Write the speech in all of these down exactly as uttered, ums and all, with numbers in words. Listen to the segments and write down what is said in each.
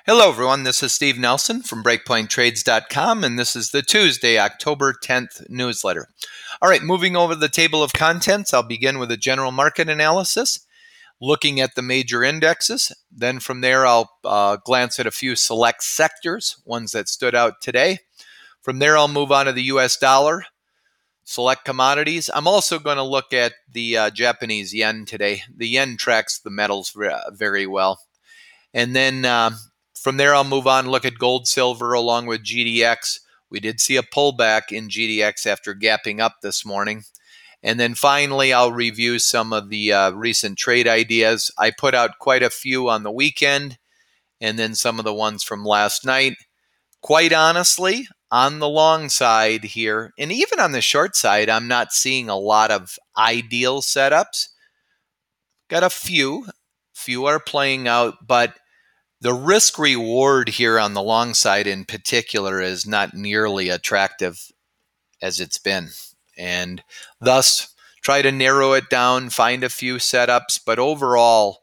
Hello, everyone. This is Steve Nelson from breakpoint trades dot com, and this is the Tuesday, October tenth newsletter. All right, moving over the table of contents, I'll begin with a general market analysis, looking at the major indexes. Then from there, I'll uh, glance at a few select sectors, ones that stood out today. From there, I'll move on to the U S dollar, select commodities. I'm also going to look at the uh, Japanese yen today. The yen tracks the metals very well. And then uh, from there, I'll move on and look at gold, silver, along with G D X. We did see a pullback in G D X after gapping up this morning. And then finally, I'll review some of the uh, recent trade ideas. I put out quite a few on the weekend, and then some of the ones from last night. Quite honestly, on the long side here, and even on the short side, I'm not seeing a lot of ideal setups. Got a few. Few are playing out, but the risk reward here on the long side in particular is not nearly attractive as it's been. And thus, try to narrow it down, find a few setups. But overall,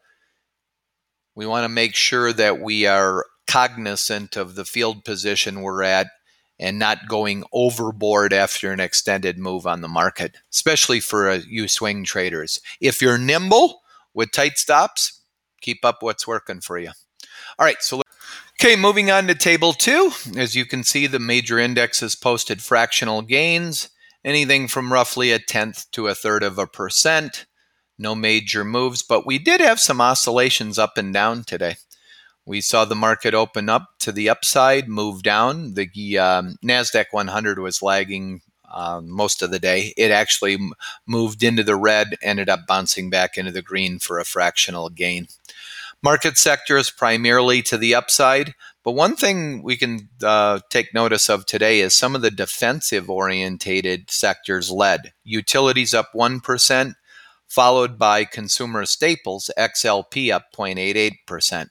we want to make sure that we are cognizant of the field position we're at and not going overboard after an extended move on the market, especially for uh, you swing traders. If you're nimble with tight stops, keep up what's working for you. All right, so okay, moving on to table two. As you can see, the major indexes posted fractional gains, anything from roughly a tenth to a third of a percent. No major moves, but we did have some oscillations up and down today. We saw the market open up to the upside, move down. The um, NASDAQ one hundred was lagging uh, most of the day. It actually moved into the red, ended up bouncing back into the green for a fractional gain. Market sectors primarily to the upside, but one thing we can uh, take notice of today is some of the defensive-orientated sectors led. Utilities up one percent, followed by consumer staples, X L P up zero point eight eight percent.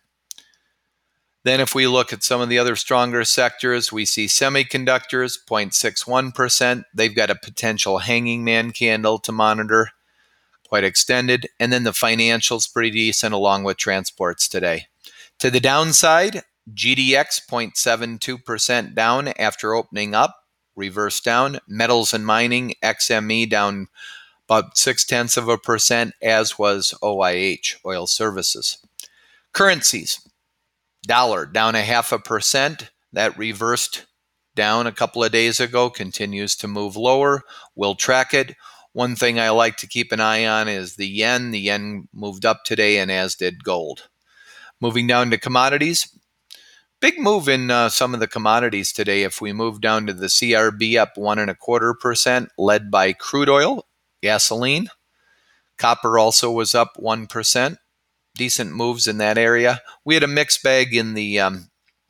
Then if we look at some of the other stronger sectors, we see semiconductors, zero point six one percent. They've got a potential hanging man candle to monitor, quite extended. And then the financials pretty decent along with transports today. To the downside, G D X zero point seven two percent down after opening up, reverse down. Metals and mining, X M E down about six tenths of a percent, as was O I H, oil services. Currencies, dollar down a half a percent. That reversed down a couple of days ago, continues to move lower. We'll track it. One thing I like to keep an eye on is the yen. The yen moved up today, and as did gold. Moving down to commodities, big move in uh, some of the commodities today. If we move down to the C R B, up one and a quarter percent, led by crude oil, gasoline. Copper also was up one percent. Decent moves in that area. We had a mixed bag in the um,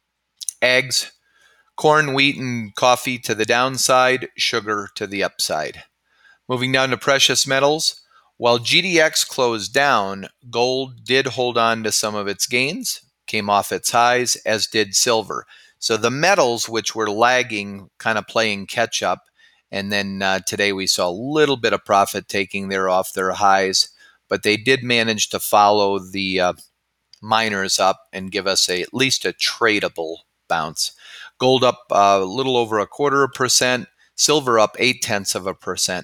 ags, corn, wheat, and coffee to the downside, sugar to the upside. Moving down to precious metals, while G D X closed down, gold did hold on to some of its gains, came off its highs, as did silver. So the metals, which were lagging, kind of playing catch up, and then uh, today we saw a little bit of profit taking there off their highs, but they did manage to follow the uh, miners up and give us a, at least a tradable bounce. Gold up uh, a little over a quarter of a percent, silver up eight tenths of a percent.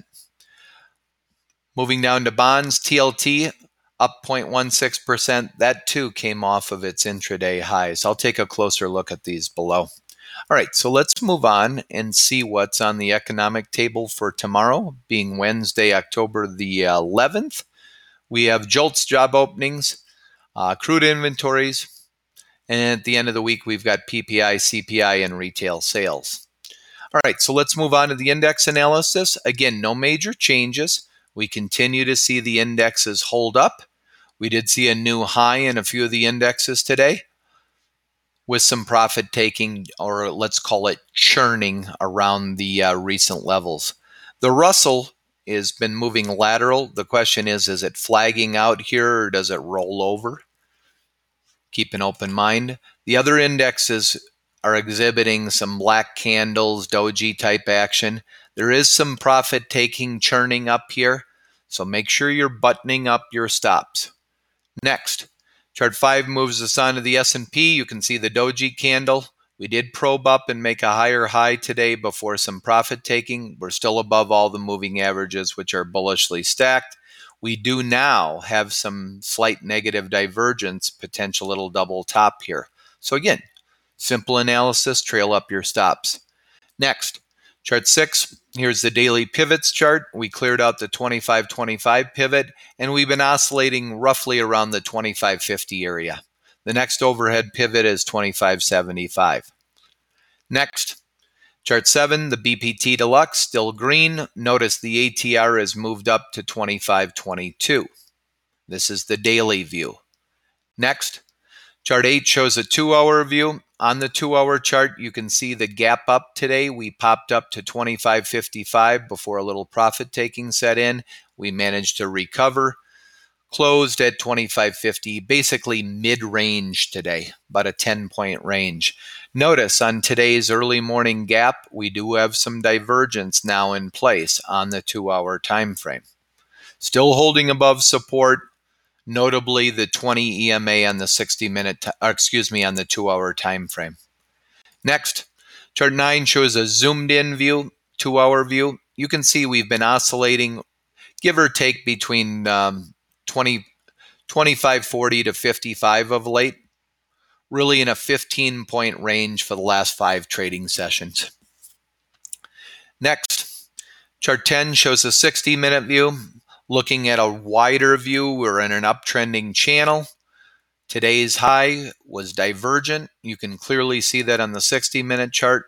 Moving down to bonds, T L T up zero point one six percent. That too came off of its intraday highs. I'll take a closer look at these below. All right, so let's move on and see what's on the economic table for tomorrow, being Wednesday, October the eleventh. We have JOLTS job openings, uh, crude inventories, and at the end of the week, we've got P P I, C P I, and retail sales. All right, so let's move on to the index analysis. Again, no major changes. We continue to see the indexes hold up. We did see a new high in a few of the indexes today with some profit taking, or let's call it churning, around the uh, recent levels. The Russell has been moving lateral. The question is, is it flagging out here or does it roll over? Keep an open mind. The other indexes are exhibiting some black candles, doji type action. There is some profit taking churning up here, so make sure you're buttoning up your stops. Next, Chart five moves us on to the S and P. You can see the doji candle. We did probe up and make a higher high today before some profit taking. We're still above all the moving averages, which are bullishly stacked. We do now have some slight negative divergence, potential little double top here. So again, simple analysis, trail up your stops. Next, chart six, here's the daily pivots chart. We cleared out the twenty-five twenty-five pivot, and we've been oscillating roughly around the twenty-five fifty area. The next overhead pivot is twenty-five seventy-five. Next, chart seven, the B P T Deluxe, still green. Notice the A T R has moved up to twenty-five twenty-two. This is the daily view. Next, chart eight shows a two-hour view. On the two-hour chart, you can see the gap up today. We popped up to twenty-five fifty-five before a little profit taking set in. We managed to recover. Closed at twenty-five fifty, basically mid-range today, about a ten-point range. Notice on today's early morning gap, we do have some divergence now in place on the two-hour time frame. Still holding above support, notably the twenty E M A on the sixty-minute, t- excuse me, on the two-hour time frame. Next, chart nine shows a zoomed-in view, two-hour view. You can see we've been oscillating, give or take, between um, twenty, twenty-five forty to fifty-five of late, really in a fifteen-point range for the last five trading sessions. Next, chart ten shows a sixty-minute view. Looking at a wider view, we're in an uptrending channel. Today's high was divergent. You can clearly see that on the sixty-minute chart.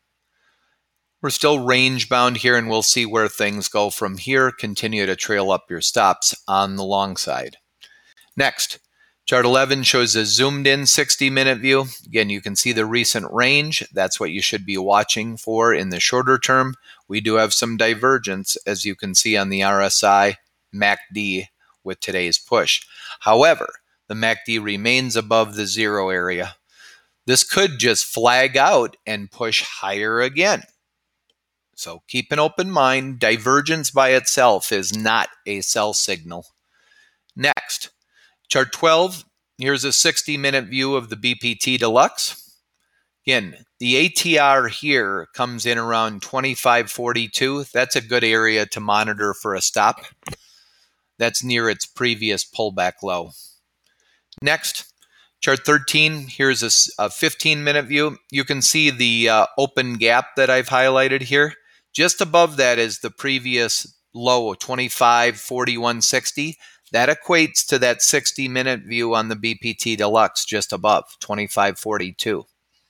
We're still range bound here, and we'll see where things go from here. Continue to trail up your stops on the long side. Next, chart eleven shows a zoomed in sixty-minute view. Again, you can see the recent range. That's what you should be watching for in the shorter term. We do have some divergence, as you can see on the R S I, M A C D with today's push. However, the M A C D remains above the zero area. This could just flag out and push higher again. So keep an open mind. Divergence by itself is not a sell signal. Next, chart twelve. Here's a sixty-minute view of the B P T Deluxe. Again, the A T R here comes in around twenty-five forty-two. That's a good area to monitor for a stop. That's near its previous pullback low. Next, chart thirteen, here's a fifteen-minute view. You can see the uh, open gap that I've highlighted here. Just above that is the previous low of twenty-five forty-one sixty. That equates to that sixty-minute view on the B P T Deluxe just above, twenty-five forty-two.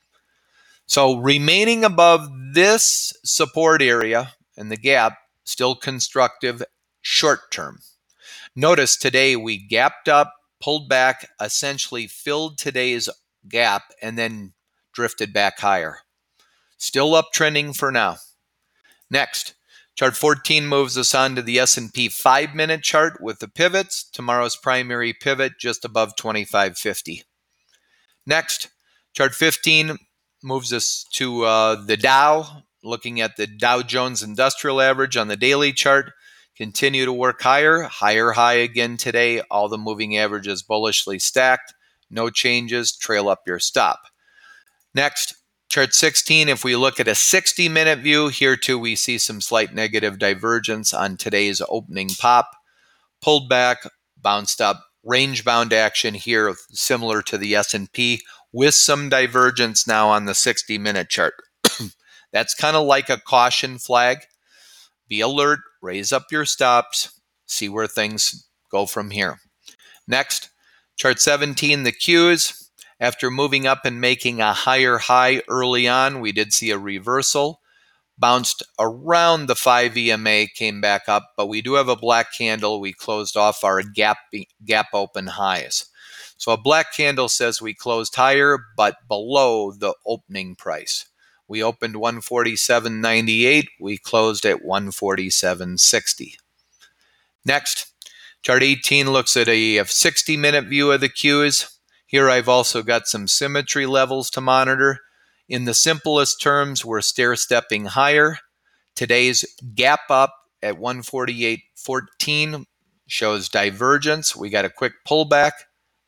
So remaining above this support area and the gap, still constructive short term. Notice today we gapped up, pulled back, essentially filled today's gap, and then drifted back higher. Still uptrending for now. Next, chart fourteen moves us on to the S and P five-minute chart with the pivots. Tomorrow's primary pivot just above twenty-five fifty. Next, chart fifteen moves us to uh, the Dow, looking at the Dow Jones Industrial Average on the daily chart. Continue to work higher, higher high again today. All the moving averages bullishly stacked. No changes, trail up your stop. Next, chart sixteen, if we look at a sixty-minute view, here too we see some slight negative divergence on today's opening pop. Pulled back, bounced up, range-bound action here, similar to the S and P, with some divergence now on the sixty-minute chart. That's kind of like a caution flag. Be alert, raise up your stops, see where things go from here. Next, chart seventeen, the Qs. After moving up and making a higher high early on, we did see a reversal. Bounced around the five E M A, came back up, but we do have a black candle. We closed off our gap, gap open highs. So a black candle says we closed higher, but below the opening price. We opened one forty-seven ninety-eight. We closed at one forty-seven sixty. Next, chart eighteen looks at a sixty-minute view of the Qs. Here I've also got some symmetry levels to monitor. In the simplest terms, we're stair-stepping higher. Today's gap up at one forty-eight fourteen shows divergence. We got a quick pullback,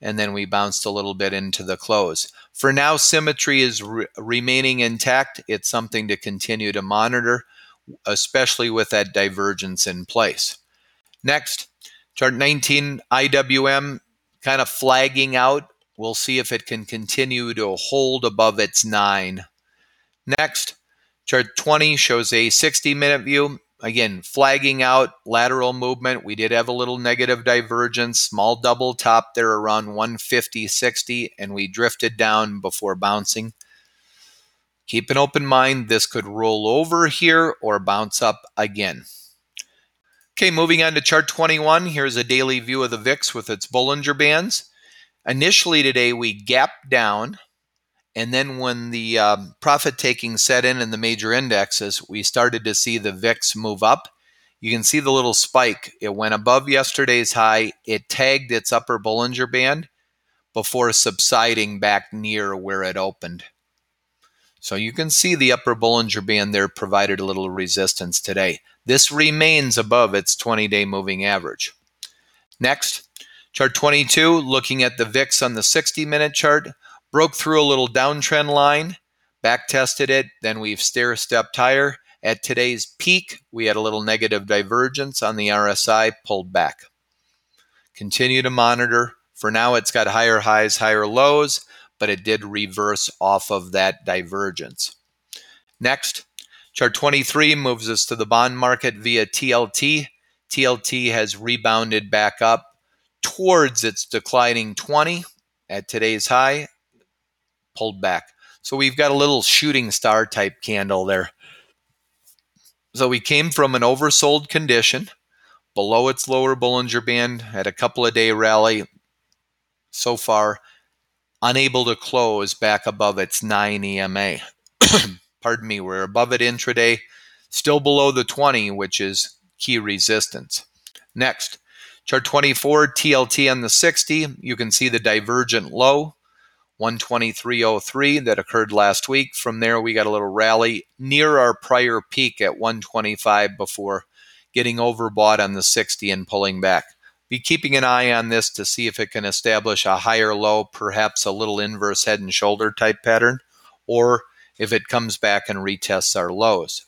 and then we bounced a little bit into the close. For now, symmetry is re- remaining intact. It's something to continue to monitor, especially with that divergence in place. Next, chart nineteen, I W M kind of flagging out. We'll see if it can continue to hold above its nine. Next, chart twenty shows a sixty minute view. Again, flagging out, lateral movement. We did have a little negative divergence, small double top there around one fifty sixty, and we drifted down before bouncing. Keep an open mind. This could roll over here or bounce up again. Okay, moving on to chart twenty-one. Here's a daily view of the V I X with its Bollinger Bands. Initially today, we gapped down, and then when the um, profit taking set in in the major indexes, we started to see the V I X move up. You can see the little spike. It went above yesterday's high. It tagged its upper Bollinger Band before subsiding back near where it opened. So you can see the upper Bollinger Band there provided a little resistance today. This remains above its twenty-day moving average. Next, chart twenty-two, looking at the V I X on the sixty minute chart, broke through a little downtrend line, back tested it, then we've stair-stepped higher. At today's peak, we had a little negative divergence on the R S I, pulled back. Continue to monitor. For now, it's got higher highs, higher lows, but it did reverse off of that divergence. Next, chart twenty-three moves us to the bond market via T L T. T L T has rebounded back up towards its declining twenty at today's high, pulled back. So we've got a little shooting star type candle there. So we came from an oversold condition below its lower Bollinger Band, had a couple of day rally so far, unable to close back above its nine E M A. Pardon me, we're above it intraday, still below the twenty, which is key resistance. Next, chart twenty-four, T L T on the sixty. You can see the divergent low, one twenty-three oh three, that occurred last week. From there, we got a little rally near our prior peak at one twenty-five before getting overbought on the sixty and pulling back. Be keeping an eye on this to see if it can establish a higher low, perhaps a little inverse head and shoulder type pattern, or if it comes back and retests our lows.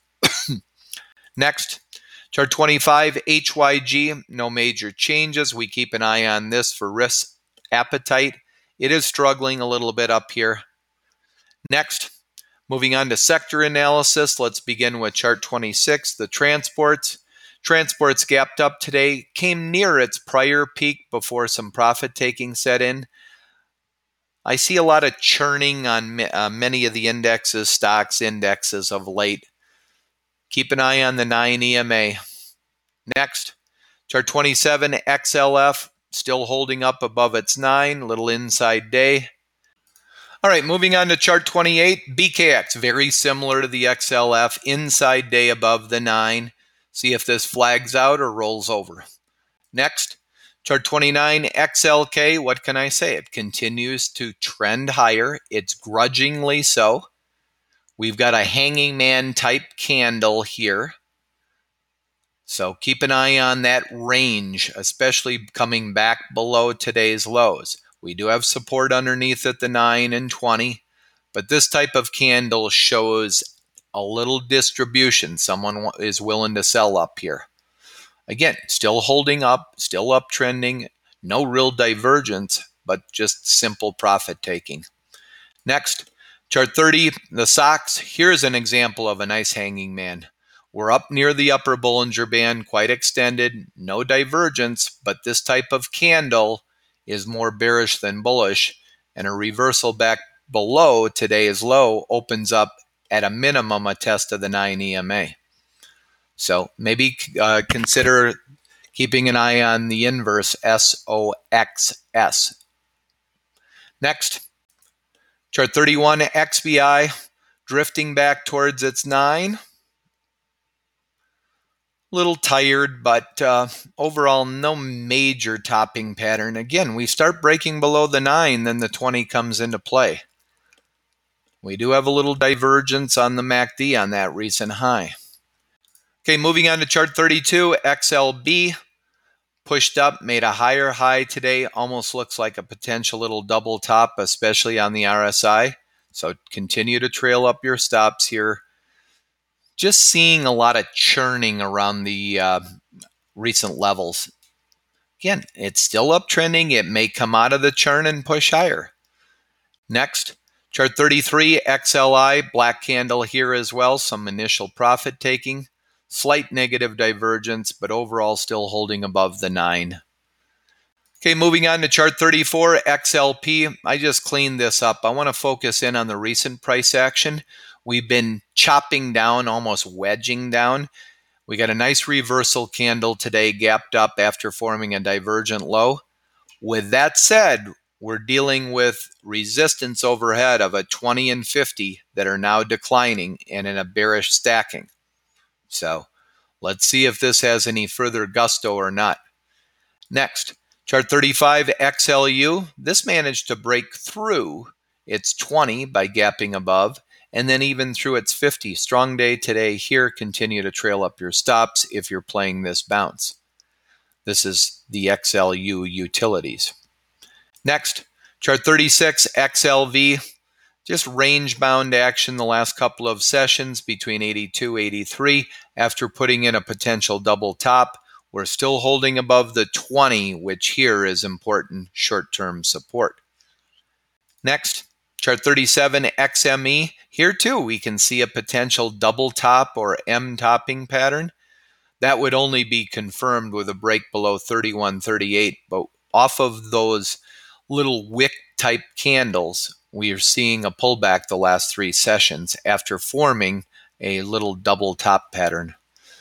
Next, chart twenty-five, H Y G, no major changes. We keep an eye on this for risk appetite. It is struggling a little bit up here. Next, moving on to sector analysis, let's begin with chart twenty-six, the transports. Transports gapped up today, came near its prior peak before some profit taking set in. I see a lot of churning on uh, many of the indexes, stocks, indexes of late. Keep an eye on the nine E M A. Next, chart twenty-seven, X L F, still holding up above its nine, little inside day. All right, moving on to chart twenty-eight, B K X, very similar to the X L F, inside day above the nine. See if this flags out or rolls over. Next, chart twenty-nine, X L K, what can I say? It continues to trend higher. It's grudgingly so. We've got a hanging man type candle here. So keep an eye on that range, especially coming back below today's lows. We do have support underneath at the nine and twenty, but this type of candle shows a little distribution. Someone is willing to sell up here. Again, still holding up, still uptrending, no real divergence, but just simple profit taking. Next, chart thirty, the S O X. Here's an example of a nice hanging man. We're up near the upper Bollinger Band, quite extended, no divergence, but this type of candle is more bearish than bullish, and a reversal back below today's low opens up at a minimum a test of the nine E M A. So maybe uh, consider keeping an eye on the inverse S O X S. Next, chart thirty-one, X B I, drifting back towards its nine. Little tired, but uh, overall no major topping pattern. Again, we start breaking below the nine, then the twenty comes into play. We do have a little divergence on the M A C D on that recent high. Okay, moving on to chart thirty-two, X L B. pushed up, made a higher high today, almost looks like a potential little double top, especially on the R S I. So continue to trail up your stops here. Just seeing a lot of churning around the uh, recent levels. Again, it's still uptrending. It may come out of the churn and push higher. Next, chart thirty-three, X L I, black candle here as well, some initial profit taking. Slight negative divergence, but overall still holding above the nine. Okay, moving on to chart thirty-four, X L P. I just cleaned this up. I want to focus in on the recent price action. We've been chopping down, almost wedging down. We got a nice reversal candle today, gapped up after forming a divergent low. With that said, we're dealing with resistance overhead of a twenty and fifty that are now declining and in a bearish stacking. So let's see if this has any further gusto or not. Next, chart thirty-five, X L U. This managed to break through its twenty by gapping above, and then even through its fifty. Strong day today here. Continue to trail up your stops if you're playing this bounce. This is the X L U utilities. Next, chart thirty-six, X L V. Just range-bound action the last couple of sessions between eighty-two, eighty-three. After putting in a potential double top, we're still holding above the twenty, which here is important short-term support. Next, chart thirty-seven, X M E. Here too, we can see a potential double top or M topping pattern. That would only be confirmed with a break below thirty-one thirty-eight, but off of those little wick type candles, we are seeing a pullback the last three sessions after forming a little double top pattern.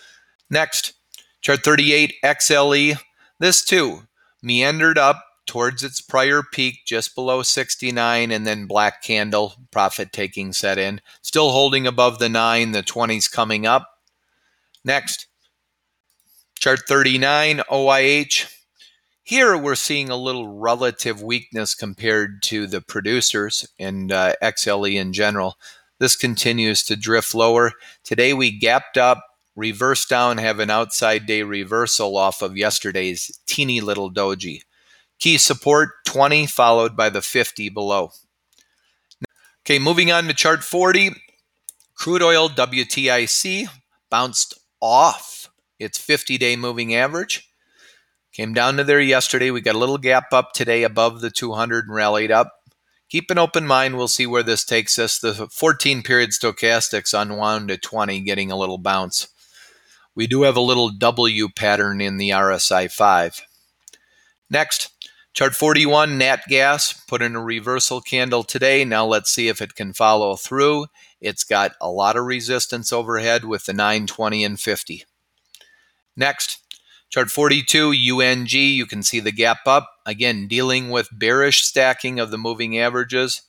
Next, chart thirty-eight, X L E. This too meandered up towards its prior peak just below sixty-nine, and then black candle profit taking set in. Still holding above the nine, the twenties coming up. Next, chart thirty-nine, O I H. Here we're seeing a little relative weakness compared to the producers and uh, X L E in general. This continues to drift lower. Today we gapped up, reversed down, have an outside day reversal off of yesterday's teeny little doji. Key support twenty followed by the fifty below. Okay, moving on to chart forty. Crude oil W T I C bounced off its fifty-day moving average. Came down to there yesterday. We got a little gap up today above the two hundred and rallied up. Keep an open mind. We'll see where this takes us. The fourteen period stochastics unwound to twenty, getting a little bounce. We do have a little W pattern in the R S I five. Next, chart forty-one, Nat Gas, put in a reversal candle today. Now let's see if it can follow through. It's got a lot of resistance overhead with the nine, twenty, and fifty. Next, chart forty-two, U N G, you can see the gap up. Again, dealing with bearish stacking of the moving averages.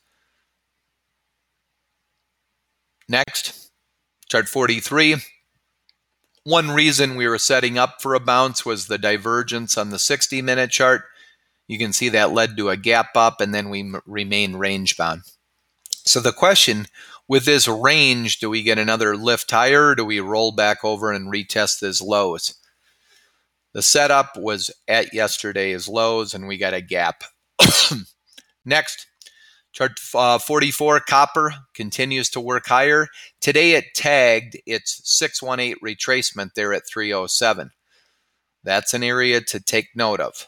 Next, chart forty-three. One reason we were setting up for a bounce was the divergence on the sixty-minute chart. You can see that led to a gap up, and then we m- remain range-bound. So the question, with this range, do we get another lift higher, or do we roll back over and retest these lows? The setup was at yesterday's lows, and we got a gap. Next, chart uh, forty-four, copper continues to work higher. Today it tagged its six one eight retracement there at three oh seven. That's an area to take note of.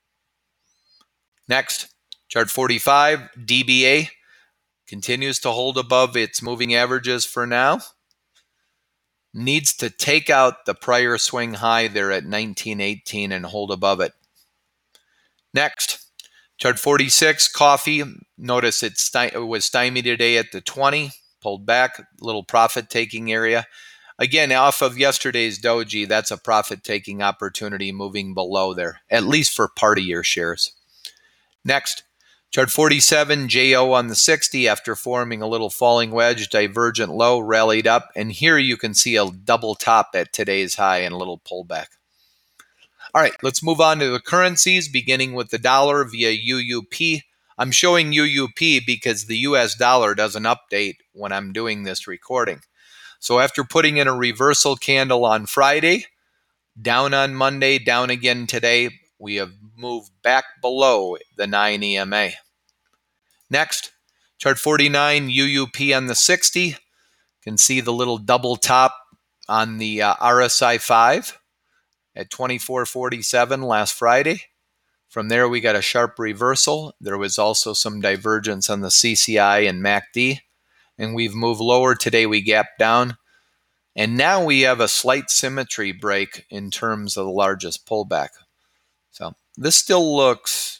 Next, chart forty-five, D B A continues to hold above its moving averages for now. Needs to take out the prior swing high there at nineteen eighteen and hold above it. Next, chart forty-six, coffee. Notice it, sti- it was stymied today at the twenty, pulled back, little profit-taking area. Again, off of yesterday's doji, that's a profit-taking opportunity moving below there, at least for part of your shares. Next, chart forty-seven, J O on the sixty, after forming a little falling wedge, divergent low, rallied up, and here you can see a double top at today's high and a little pullback. All right, let's move on to the currencies, beginning with the dollar via U U P. I'm showing U U P because the U S dollar doesn't update when I'm doing this recording. So after putting in a reversal candle on Friday, down on Monday, down again today, we have moved back below the nine E M A. Next, chart forty-nine, U U P on the sixty. You can see the little double top on the uh, R S I five at twenty-four forty-seven last Friday. From there, we got a sharp reversal. There was also some divergence on the C C I and M A C D, and we've moved lower. Today, we gapped down, and now we have a slight symmetry break in terms of the largest pullback. So this still looks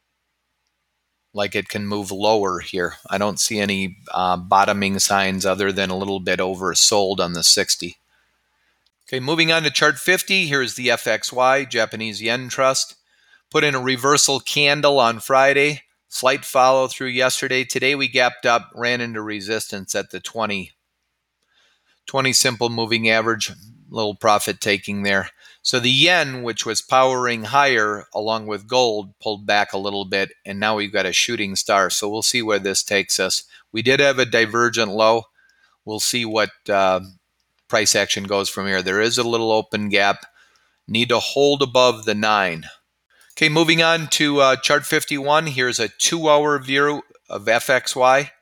like it can move lower here. I don't see any uh, bottoming signs other than a little bit oversold on the sixty. Okay, moving on to chart fifty, here's the F X Y, Japanese Yen Trust. Put in a reversal candle on Friday, slight follow through yesterday. Today we gapped up, ran into resistance at the twenty, twenty simple moving average, little profit taking there. So the yen, which was powering higher along with gold, pulled back a little bit, and now we've got a shooting star. So we'll see where this takes us. We did have a divergent low. We'll see what uh, price action goes from here. There is a little open gap. Need to hold above the nine. Okay, moving on to uh, chart fifty-one. Here's a two-hour view of F X Y.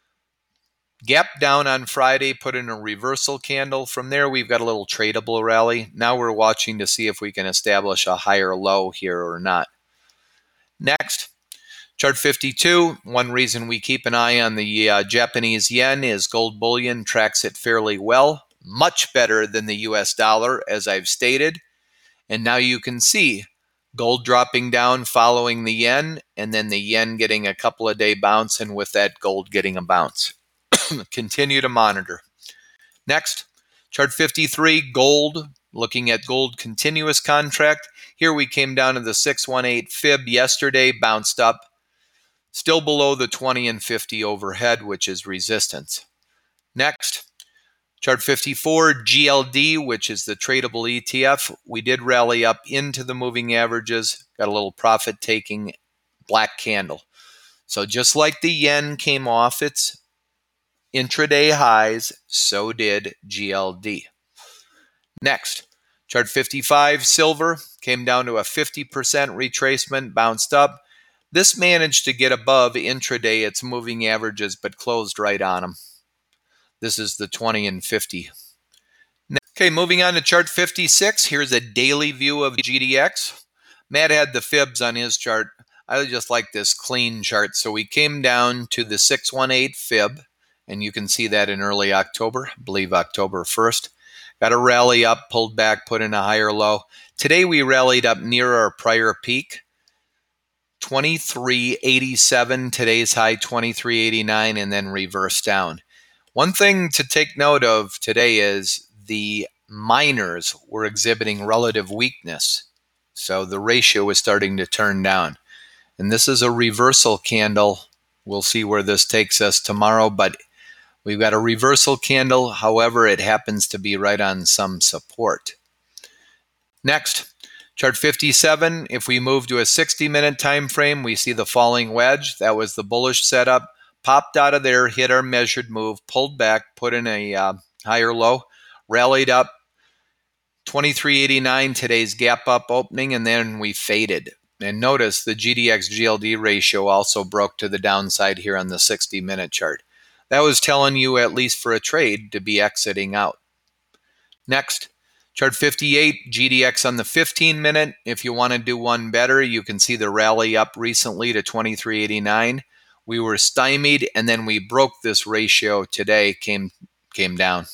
Gap down on Friday, put in a reversal candle. From there, we've got a little tradable rally. Now we're watching to see if we can establish a higher low here or not. Next, chart fifty-two. One reason we keep an eye on the uh, Japanese yen is gold bullion tracks it fairly well, much better than the U S dollar, as I've stated. And now you can see gold dropping down following the yen, and then the yen getting a couple of day bounce, and with that, gold getting a bounce. Continue to monitor. Next, chart fifty-three, gold. Looking at gold continuous contract. Here we came down to the six one eight fib yesterday, bounced up. Still below the twenty and fifty overhead, which is resistance. Next, chart fifty-four, G L D, which is the tradable E T F. We did rally up into the moving averages. Got a little profit taking black candle. So just like the yen came off its intraday highs, so did G L D. Next, chart fifty-five, silver, came down to a fifty percent retracement, bounced up. This managed to get above intraday its moving averages, but closed right on them. This is the twenty and fifty. Okay, moving on to chart fifty-six. Here's a daily view of G D X. Matt had the fibs on his chart. I just like this clean chart. So we came down to the six one eight fib. And you can see that in early October, I believe October first. Got a rally up, pulled back, put in a higher low. Today we rallied up near our prior peak, twenty-three eighty-seven. Today's high, twenty-three eighty-nine, and then reversed down. One thing to take note of today is the miners were exhibiting relative weakness. So the ratio is starting to turn down. And this is a reversal candle. We'll see where this takes us tomorrow, but we've got a reversal candle. However, it happens to be right on some support. Next, chart fifty-seven. If we move to a sixty minute time frame, we see the falling wedge. That was the bullish setup. Popped out of there, hit our measured move, pulled back, put in a uh, higher low, rallied up. twenty-three eighty-nine, today's gap up opening, and then we faded. And notice the G D X G L D ratio also broke to the downside here on the sixty minute chart. That was telling you, at least for a trade, to be exiting out. Next, chart fifty-eight, G D X on the fifteen minute. If you want to do one better, you can see the rally up recently to twenty-three eighty-nine. We were stymied, and then we broke this ratio today, came, came down.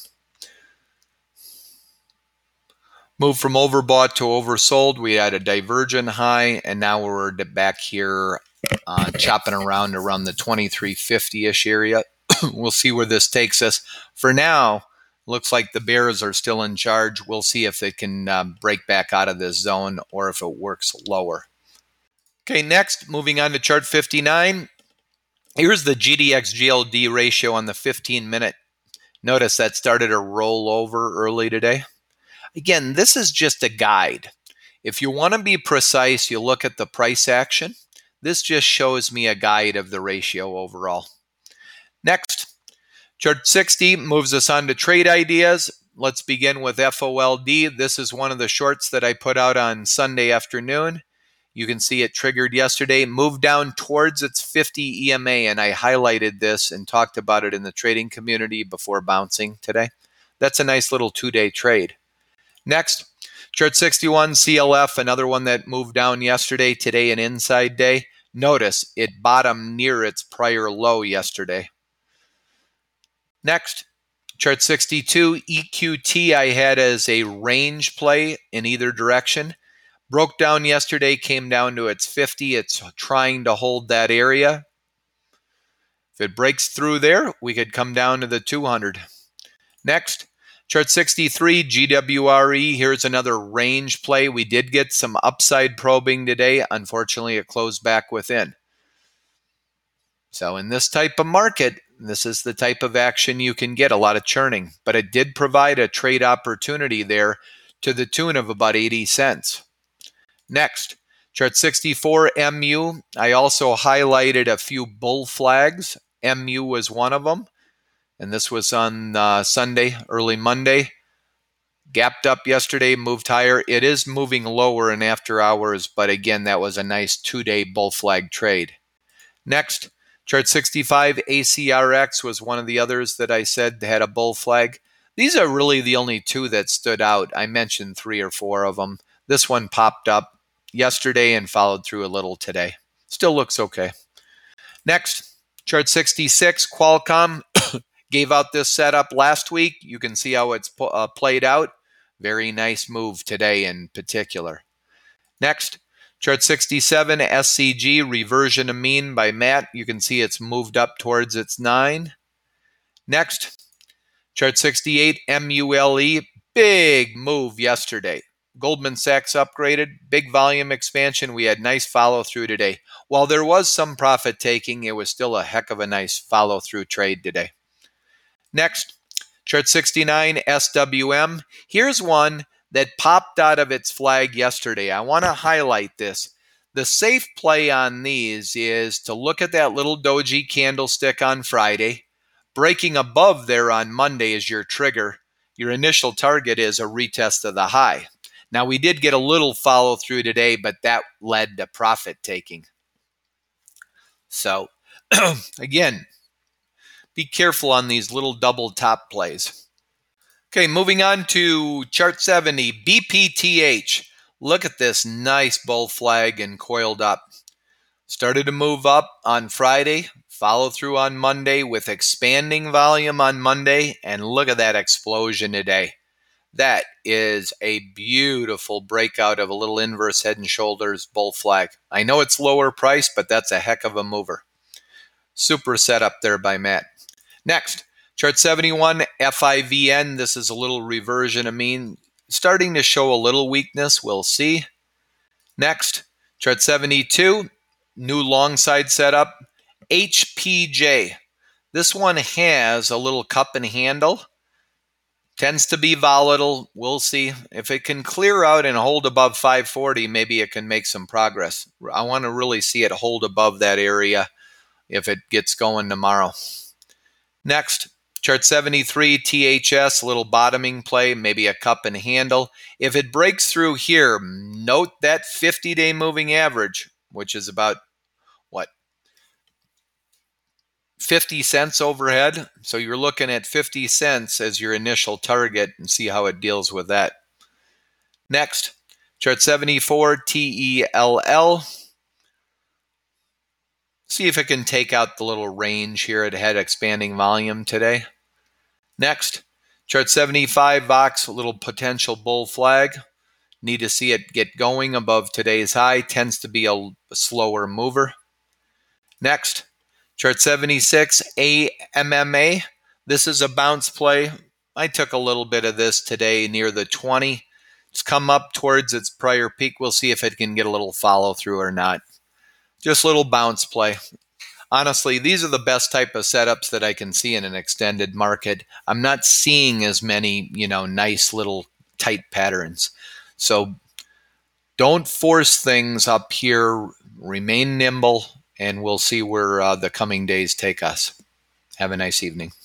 Moved from overbought to oversold. We had a divergent high, and now we're back here uh, chopping around around the twenty-three fifty-ish area. We'll see where this takes us. For now, looks like the bears are still in charge. We'll see if they can uh, break back out of this zone or if it works lower. Okay, next, moving on to chart fifty-nine. Here's the G D X G L D ratio on the fifteen minute. Notice that started to roll over early today. Again, this is just a guide. If you want to be precise, you look at the price action. This just shows me a guide of the ratio overall. Next, chart sixty moves us on to trade ideas. Let's begin with F O L D. This is one of the shorts that I put out on Sunday afternoon. You can see it triggered yesterday, moved down towards its fifty E M A, and I highlighted this and talked about it in the trading community before bouncing today. That's a nice little two-day trade. Next, chart sixty-one, C L F, another one that moved down yesterday, today an inside day. Notice it bottomed near its prior low yesterday. Next, chart sixty-two, E Q T I had as a range play in either direction. Broke down yesterday, came down to its fifty. It's trying to hold that area. If it breaks through there, we could come down to the two hundred. Next, chart sixty-three, G W R E. Here's another range play. We did get some upside probing today. Unfortunately, it closed back within. So in this type of market, this is the type of action you can get, a lot of churning. But it did provide a trade opportunity there to the tune of about eighty cents. Next, chart sixty-four, M U. I also highlighted a few bull flags. M U was one of them. And this was on uh, Sunday, early Monday. Gapped up yesterday, moved higher. It is moving lower in after hours, but again, that was a nice two-day bull flag trade. Next, chart sixty-five, A C R X was one of the others that I said had a bull flag. These are really the only two that stood out. I mentioned three or four of them. This one popped up yesterday and followed through a little today. Still looks okay. Next, chart sixty-six, Qualcomm gave out this setup last week. You can see how it's uh, played out. Very nice move today in particular. Next, chart sixty-seven, S C G, reversion to mean by Matt. You can see it's moved up towards its nine. Next, chart sixty-eight, M U L E, big move yesterday. Goldman Sachs upgraded, big volume expansion. We had nice follow through today. While there was some profit taking, it was still a heck of a nice follow through trade today. Next, chart sixty-nine, S W M. Here's one that popped out of its flag yesterday. I want to highlight this. The safe play on these is to look at that little doji candlestick on Friday. Breaking above there on Monday is your trigger. Your initial target is a retest of the high. Now, we did get a little follow through today, but that led to profit taking. So, again, be careful on these little double top plays. Okay, moving on to chart seventy, B P T H. Look at this nice bull flag and coiled up. Started to move up on Friday, follow through on Monday with expanding volume on Monday, and look at that explosion today. That is a beautiful breakout of a little inverse head and shoulders bull flag. I know it's lower price, but that's a heck of a mover. Super setup there by Matt. Next, chart seventy-one, F I V N. This is a little reversion of mean. Starting to show a little weakness. We'll see. Next, chart seventy-two, new long side setup. H P J. This one has a little cup and handle. Tends to be volatile. We'll see. If it can clear out and hold above five forty, maybe it can make some progress. I want to really see it hold above that area if it gets going tomorrow. Next, chart seventy-three, T H S, a little bottoming play, maybe a cup and handle. If it breaks through here, note that fifty-day moving average, which is about, what, fifty cents overhead. So you're looking at fifty cents as your initial target and see how it deals with that. Next, chart seventy-four, T E L L. See if it can take out the little range here. It had expanding volume today. Next, chart seventy-five, Vox, a little potential bull flag. Need to see it get going above today's high. Tends to be a, a slower mover. Next, chart seventy-six, A M M A. This is a bounce play. I took a little bit of this today near the twenty. It's come up towards its prior peak. We'll see if it can get a little follow through or not. Just a little bounce play. Honestly, these are the best type of setups that I can see in an extended market. I'm not seeing as many, you know, nice little tight patterns. So don't force things up here. Remain nimble, and we'll see where uh, the coming days take us. Have a nice evening.